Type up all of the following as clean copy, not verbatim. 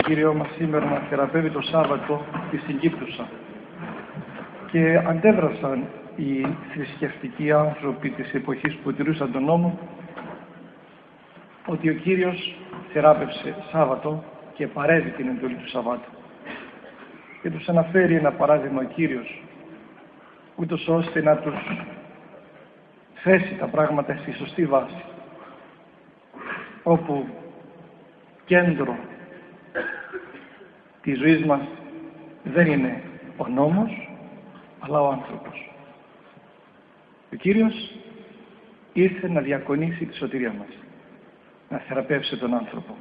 Κύριο μας σήμερα να θεραπεύει το Σάββατο τη συγκύπτουσα. Και αντέδρασαν οι θρησκευτικοί άνθρωποι της εποχής που τηρούσαν τον νόμο ότι ο Κύριος θεράπευσε Σάββατο και παρέβη την εντολή του Σαββάτου. Και τους αναφέρει ένα παράδειγμα ο Κύριος, ούτως ώστε να τους θέσει τα πράγματα στη σωστή βάση, όπου κέντρο της ζωής μας δεν είναι ο νόμος, αλλά ο άνθρωπος. Ο Κύριος ήρθε να διακονήσει τη σωτηρία μας, να θεραπεύσει τον άνθρωπο.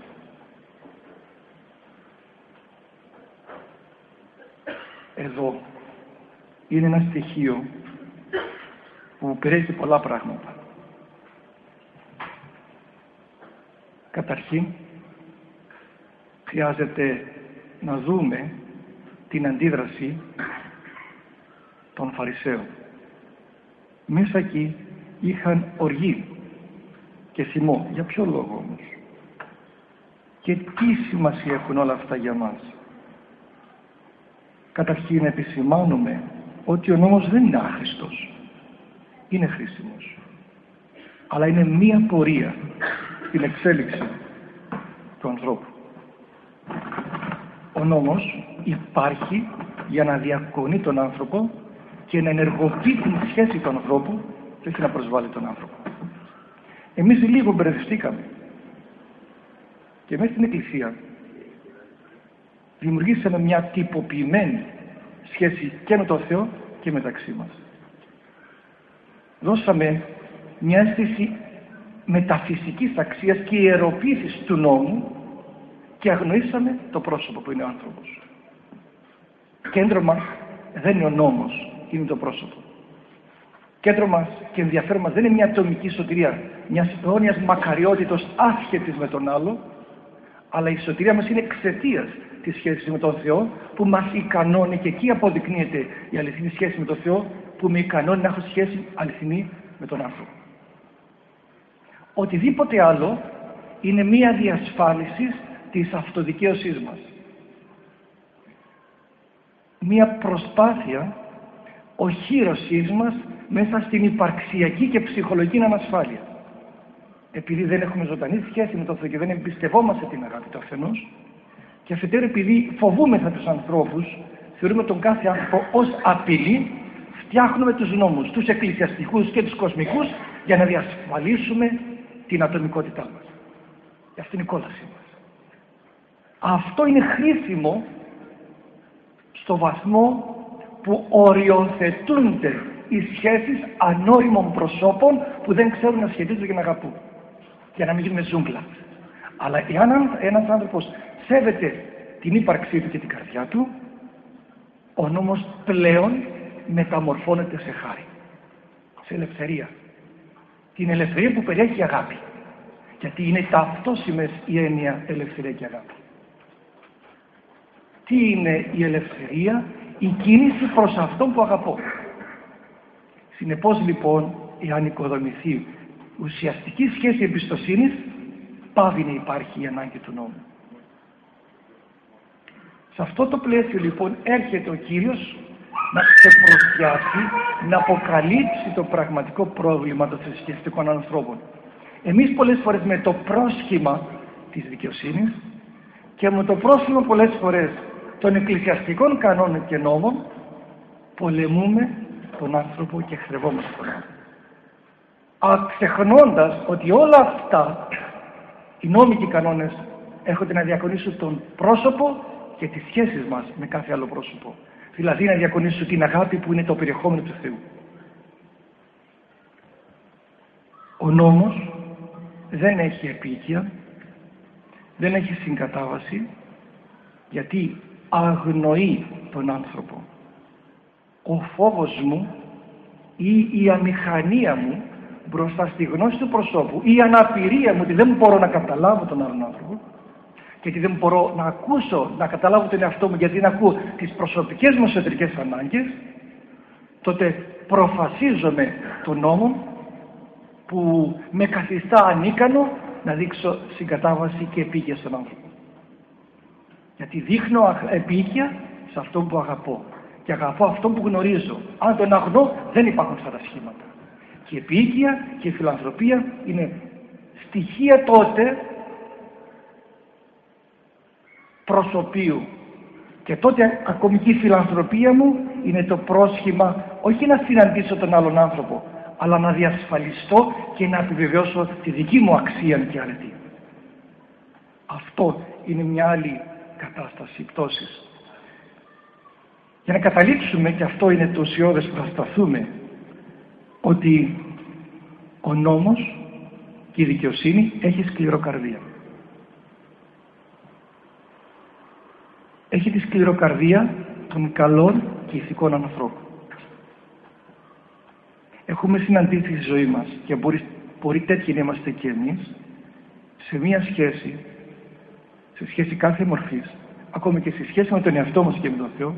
Εδώ είναι ένα στοιχείο που περιέχει πολλά πράγματα. Καταρχήν, χρειάζεται να δούμε την αντίδραση των Φαρισαίων. Μέσα εκεί είχαν οργή και θυμό. Για ποιο λόγο όμως? Και τι σημασία έχουν όλα αυτά για μας? Καταρχήν επισημάνουμε ότι ο νόμος δεν είναι άχρηστος. Είναι χρήσιμος. Αλλά είναι μία πορεία στην εξέλιξη του ανθρώπου. Ο νόμος υπάρχει για να διακονεί τον άνθρωπο και να ενεργοποιεί την σχέση του ανθρώπου και όχι να προσβάλλει τον άνθρωπο. Εμείς λίγο μπερδευτήκαμε και μέσα στην Εκκλησία δημιουργήσαμε μια τυποποιημένη σχέση και με τον Θεό και μεταξύ μας. Δώσαμε μια αίσθηση μεταφυσικής αξίας και ιεροποίησης του νόμου και αγνοήσαμε το πρόσωπο που είναι ο άνθρωπος. Κέντρο μας δεν είναι ο νόμος, είναι το πρόσωπο. Κέντρο μας και ενδιαφέρον μας δεν είναι μια ατομική σωτηρία, μιας αιώνιας μακαριότητος άσχετης με τον άλλο, αλλά η σωτηρία μας είναι εξαιτίας της σχέσης με τον Θεό, που μας ικανώνει, και εκεί αποδεικνύεται η αληθινή σχέση με τον Θεό, που με ικανώνει να έχω σχέση αληθινή με τον άνθρωπο. Οτιδήποτε άλλο είναι μια διασφάλιση της αυτοδικαίωσής μας. Μια προσπάθεια οχύρωσής μας μέσα στην υπαρξιακή και ψυχολογική ανασφάλεια. Επειδή δεν έχουμε ζωντανή σχέση με τον Θεό και δεν εμπιστευόμαστε την αγάπη του αφενός, και αφετέρου επειδή φοβούμεθα τους ανθρώπους, θεωρούμε τον κάθε άνθρωπο ως απειλή, φτιάχνουμε τους νόμους, τους εκκλησιαστικούς και τους κοσμικούς, για να διασφαλίσουμε την ατομικότητά μας. Και αυτή είναι η κόλαση μας. Αυτό είναι χρήσιμο στο βαθμό που οριοθετούνται οι σχέσεις ανώριμων προσώπων που δεν ξέρουν να σχετίζονται και να αγαπούν, για να μην γίνουμε ζούγκλα. Αλλά εάν ένας άνθρωπος σέβεται την ύπαρξή του και την καρδιά του, ο νόμος πλέον μεταμορφώνεται σε χάρη, σε ελευθερία. Την ελευθερία που περιέχει η αγάπη. Γιατί είναι ταυτόσιμες η έννοια ελευθερία και αγάπη. Τι είναι η ελευθερία? Η κίνηση προς αυτόν που αγαπώ. Συνεπώς λοιπόν, εάν οικοδομηθεί ουσιαστική σχέση εμπιστοσύνης, πάβει να υπάρχει η ανάγκη του νόμου. Σε αυτό το πλαίσιο λοιπόν έρχεται ο Κύριος να ξεπροστιάσει, να αποκαλύψει το πραγματικό πρόβλημα των θρησκευτικών ανθρώπων. Εμείς πολλές φορές με το πρόσχημα της δικαιοσύνης και με το πρόσχημα πολλές φορές των εκκλησιαστικών κανόνων και νόμων πολεμούμε τον άνθρωπο και εχθρευόμαστε τον άνθρωπο. Ξεχνώντας ότι όλα αυτά οι νόμοι και οι κανόνες έρχονται να διακονίσουν τον πρόσωπο και τις σχέσεις μας με κάθε άλλο πρόσωπο. Δηλαδή να διακονίσουν την αγάπη που είναι το περιεχόμενο του Θεού. Ο νόμος δεν έχει επίκεια, δεν έχει συγκατάβαση, γιατί αγνοεί τον άνθρωπο. Ο φόβος μου ή η αμηχανία μου μπροστά στη γνώση του προσώπου ή η αναπηρία μου ότι δεν μπορώ να καταλάβω τον άλλον άνθρωπο και ότι δεν μπορώ να ακούσω, να καταλάβω τον εαυτό μου, γιατί να ακούω τις προσωπικές μου εσωτερικές ανάγκες, τότε προφασίζομαι τον νόμο που με καθιστά ανίκανο να δείξω συγκατάβαση και επίκεια στον άνθρωπο. Γιατί δείχνω επίοικια σε αυτό που αγαπώ. Και αγαπώ αυτό που γνωρίζω. Αν τον αγνώ, δεν υπάρχουν αυτά τα σχήματα. Και η επίοικια και η φιλανθρωπία είναι στοιχεία τότε προσωπίου. Και τότε ακόμη και η φιλανθρωπία μου είναι το πρόσχημα όχι να συναντήσω τον άλλον άνθρωπο, αλλά να διασφαλιστώ και να επιβεβαιώσω τη δική μου αξία και αρετή. Αυτό είναι μια άλλη κατάσταση πτώσης. Για να καταλήξουμε, και αυτό είναι το ουσιώδες που θα σταθούμε, ότι ο νόμος και η δικαιοσύνη έχει σκληροκαρδία. Έχει τη σκληροκαρδία των καλών και ηθικών ανθρώπων. Έχουμε συναντήσει στη ζωή μας, και μπορεί τέτοιοι να είμαστε και εμείς, σε μία σχέση, σε σχέση κάθε μορφής, ακόμη και σε σχέση με τον εαυτό μας και με τον Θεό,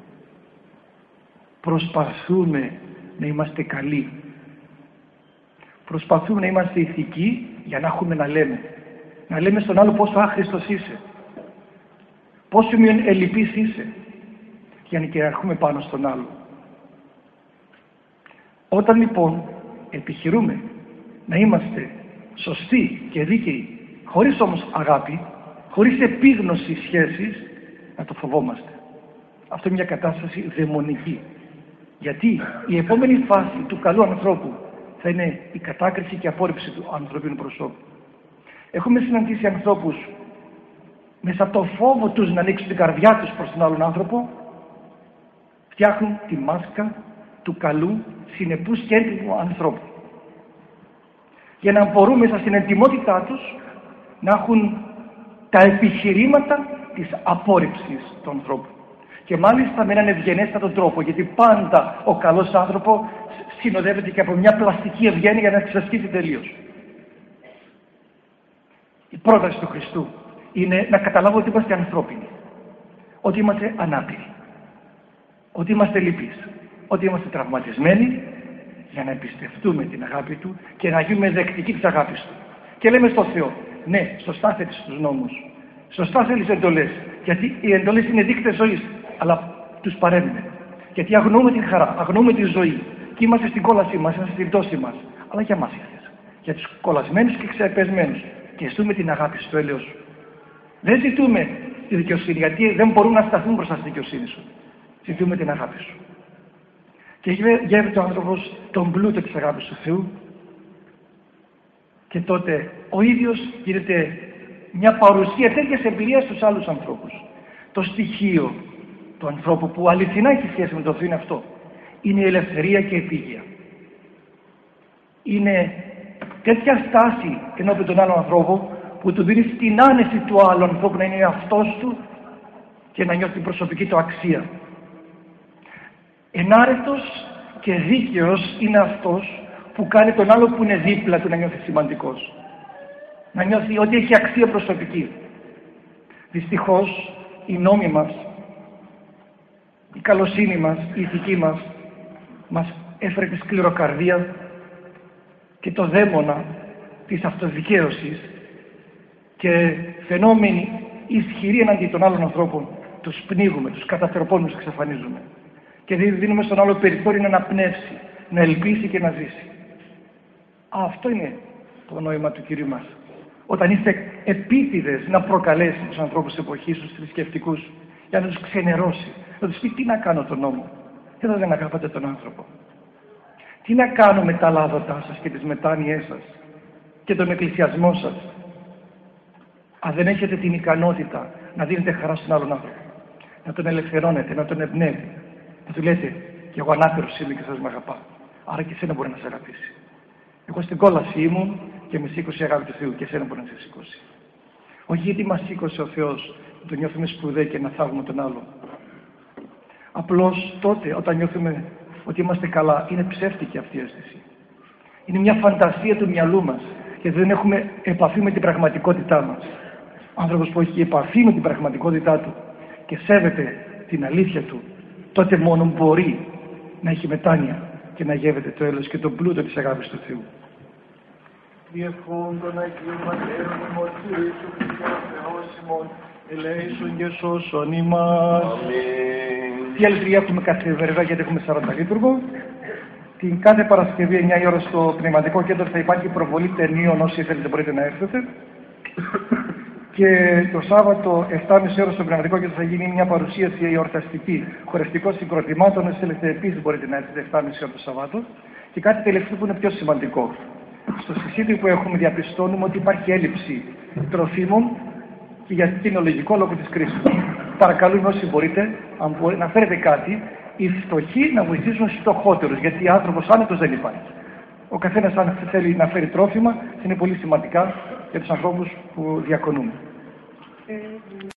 προσπαθούμε να είμαστε καλοί. Προσπαθούμε να είμαστε ηθικοί για να έχουμε να λέμε. Να λέμε στον άλλο πόσο άχρηστος είσαι. Πόσο ελλειπής είσαι. Για να κυριαρχούμε πάνω στον άλλο. Όταν λοιπόν επιχειρούμε να είμαστε σωστοί και δίκαιοι, χωρίς όμως αγάπη, χωρίς επίγνωση σχέσης, να το φοβόμαστε. Αυτό είναι μια κατάσταση δαιμονική. Γιατί η επόμενη φάση του καλού ανθρώπου θα είναι η κατάκριση και απόρριψη του ανθρωπίνου προσώπου. Έχουμε συναντήσει ανθρώπους μέσα από το φόβο τους να ανοίξουν την καρδιά τους προς τον άλλον άνθρωπο, φτιάχνουν τη μάσκα του καλού, συνεπούς και έντιμου ανθρώπου. Για να μπορούν μέσα στην εντιμότητά τους να έχουν τα επιχειρήματα της απόρριψης του ανθρώπου. Και μάλιστα με έναν ευγενέστατο τρόπο, γιατί πάντα ο καλός άνθρωπος συνοδεύεται και από μια πλαστική ευγένεια για να εξασκήσει τελείως. Η πρόταση του Χριστού είναι να καταλάβω ότι είμαστε ανθρώπινοι, ότι είμαστε ανάπηροι, ότι είμαστε λυπείς, ότι είμαστε τραυματισμένοι, για να εμπιστευτούμε την αγάπη Του και να γίνουμε δεκτικοί της αγάπης Του. Και λέμε στο Θεό, ναι, σωστά θέλεις τους νόμους, σωστά θέλεις εντολές, γιατί οι εντολές είναι δείκτες ζωής, αλλά τους παρέμβουμε. Γιατί αγνοούμε την χαρά, αγνοούμε τη ζωή και είμαστε στην κόλασή μας, είμαστε στην πτώση μας. Αλλά για μας ήρθες, για τους κολλασμένους και ξεπεσμένους, και ζητούμε την αγάπη στο έλεος Σου. Δεν ζητούμε τη δικαιοσύνη, γιατί δεν μπορούμε να σταθούν μπροστά στη δικαιοσύνη Σου. Ζητούμε την αγάπη Σου. Και γεύεται ο άνθρωπος τον πλούτο της αγάπης του Θεού, και τότε ο ίδιος γίνεται μια παρουσία τέτοιας εμπειρίας στους άλλους ανθρώπους. Το στοιχείο του ανθρώπου που αληθινά έχει σχέση με το Θεό είναι αυτό. Είναι η ελευθερία και η επίγεια. Είναι τέτοια στάση ενώπιον τον άλλον ανθρώπο που του δίνει την άνεση του άλλου ανθρώπου να είναι εαυτός του και να νιώθει την προσωπική του αξία. Ενάρετος και δίκαιος είναι αυτός που κάνει τον άλλο που είναι δίπλα του να νιώθει σημαντικός. Να νιώθει ότι έχει αξία προσωπική. Δυστυχώς οι νόμοι μας, η καλοσύνη μας, η ηθική μας έφερε τη σκληροκαρδία και το δαίμονα της αυτοδικαίωσης, και φαινόμενοι ισχυροί εναντί των άλλων ανθρώπων τους πνίγουμε, τους καταστροπώνουμε, τους εξαφανίζουμε. Και δίνουμε στον άλλο περιθώριο να αναπνεύσει, να ελπίσει και να ζήσει. Αυτό είναι το νόημα του Κυρίου μας. Όταν είστε επίτηδες να προκαλέσει τους ανθρώπους της εποχής, τους θρησκευτικούς, για να τους ξενερώσει, να τους πει τι να κάνω τον νόμο. Εδώ δεν αγαπάτε τον άνθρωπο. Τι να κάνω με τα λάδωτά σας και τις μετάνοιές σας και τον εκκλησιασμό σας, αν δεν έχετε την ικανότητα να δίνετε χαρά στον άλλον άνθρωπο, να τον ελευθερώνετε, να τον εμπνεύει, να του λέτε κι εγώ ανάπηρος είμαι και σας με αγαπά, άρα και εσένα μπορεί να σε αγαπήσει. Εγώ στην κόλαση ήμουν και με σήκωσε η αγάπη του Θεού, και εσένα μπορεί να σε σηκώσει. Όχι γιατί μας σήκωσε ο Θεός, να το νιώθουμε σπουδαίοι και να θαύουμε τον άλλο. Απλώς τότε όταν νιώθουμε ότι είμαστε καλά, είναι ψεύτικη αυτή η αίσθηση. Είναι μια φαντασία του μυαλού μας και δεν έχουμε επαφή με την πραγματικότητά μας. Ο άνθρωπος που έχει επαφή με την πραγματικότητά του και σέβεται την αλήθεια του, τότε μόνο μπορεί να έχει μετάνοια και να γεύεται το έλεος και τον πλούτο της αγάπης του Θεού. Διευχών των Αγίων Πατέρων ημών, Κύριε Ιησού Χριστέ ο Θεός ημών, ελέησον και σώσον ημάς. Τι αλήθεια έχουμε κάθε βέβαια, γιατί έχουμε 40 λειτουργό. Την κάθε Παρασκευή 9 η ώρα στο Πνευματικό Κέντρο θα υπάρχει προβολή ταινίων, όσοι θέλετε μπορείτε να έρθετε. Και το Σάββατο 7.30 ώρα στο Πνευματικό Κέντρο θα γίνει μια παρουσίαση εορταστική χορευτικών συγκροτημάτων. Όσοι θέλετε επίσης μπορείτε να έρθετε 7.30 ώρα το Σαββάτο. Και κάτι τελευταίο που είναι πιο σημαντικό. Στο συσίτιο που έχουμε διαπιστώνουμε ότι υπάρχει έλλειψη τροφίμων και γιατί είναι λογικό λόγω της κρίσης. Παρακαλούμε όσοι μπορείτε, αν μπορείτε να φέρετε κάτι, οι φτωχοί να βοηθήσουν στους φτωχότερους, γιατί άνθρωπος άνετος δεν υπάρχει. Ο καθένας αν θέλει να φέρει τρόφιμα είναι πολύ σημαντικά για τους ανθρώπους που διακονούμε.